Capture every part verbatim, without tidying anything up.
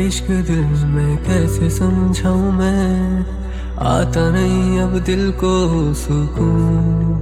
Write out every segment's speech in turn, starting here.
इश्क दिल में कैसे समझाऊं मैं, आता नहीं अब दिल को सुकून।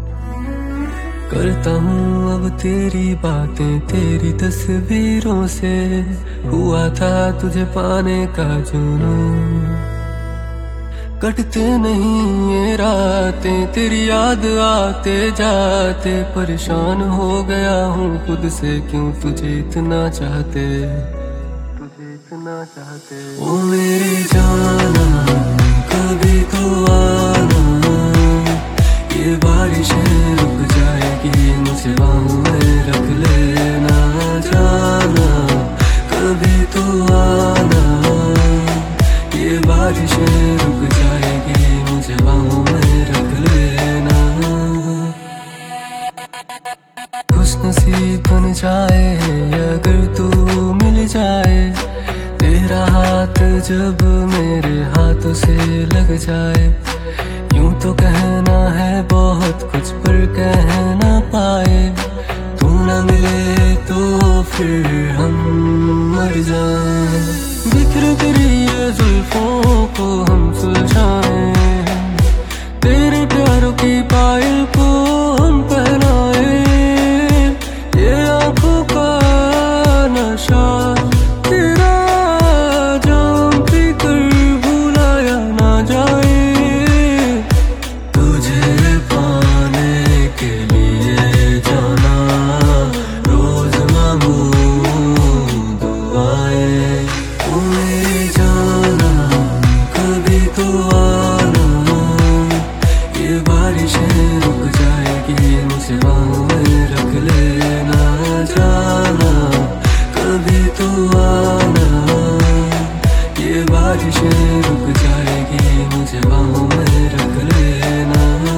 करता हूँ अब तेरी बातें तेरी तस्वीरों से, हुआ था तुझे पाने का जुनून। कटते नहीं ये रातें तेरी याद आते जाते, परेशान हो गया हूँ खुद से, क्यों तुझे इतना चाहते, तुझे इतना चाहते। ओ मेरे जाना कभी तो आना, ये बारिशें रुक जाएगी मुझे बाहों में रख लेना। जाना कभी तो आना, ये बारिशें रुक जाएगी मुझे बाहों में रख लेना। खुशनसीब बन जाए अगर तू मिल जाए, तेरा हाथ जब मेरे हाथों से लग जाए। यूं तो कहना है बहुत कुछ पर कह ना पाए, तू ना मिले तो फिर हम मर जाए। बिखर तेरी ये जुल्फों को हम सुलझाएं, तेरे प्यारों की पायल को हम पहनाए। ये आंखों का नशा तेरा जाम पीकर भुलाया ना जाए। तुझे पाने के लिए जाना रोज मांगू दुआएं। ओ मेरे जाना कभी तो आना, ये बारिशें रुक जाएगी मुझे बाहों में रख लेना। जाना कभी तो आना, ये बारिशें रुक जाएगी मुझे बाहों में रख लेना।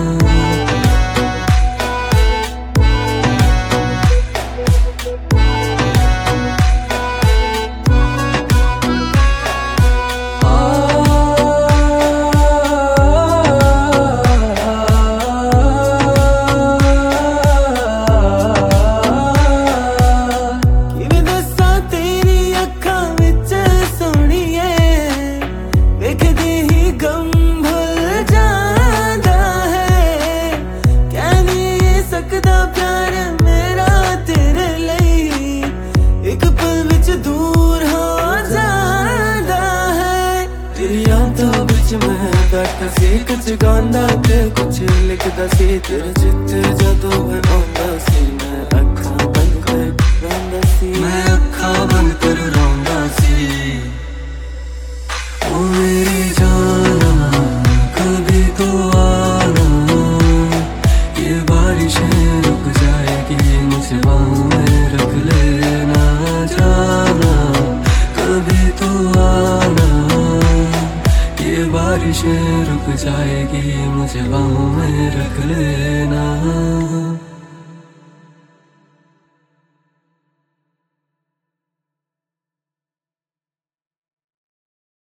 मैं बैठा सी कुछ गांदा ते कुछ लिखदा सी, तेरे चित्ते जदों मैं आंदा सी। मैं अखां बंद कर रोंदा सी, मैं अखां बंद कर रोंदा सी। ओ मेरी जाना कभी तो आना, ये बारिशें रुक जाएगी मुझे बाहों में रख लेना। जाना कभी तो आना, ये बारिशें रुक जाएगी मुझे बाहों में रख लेना।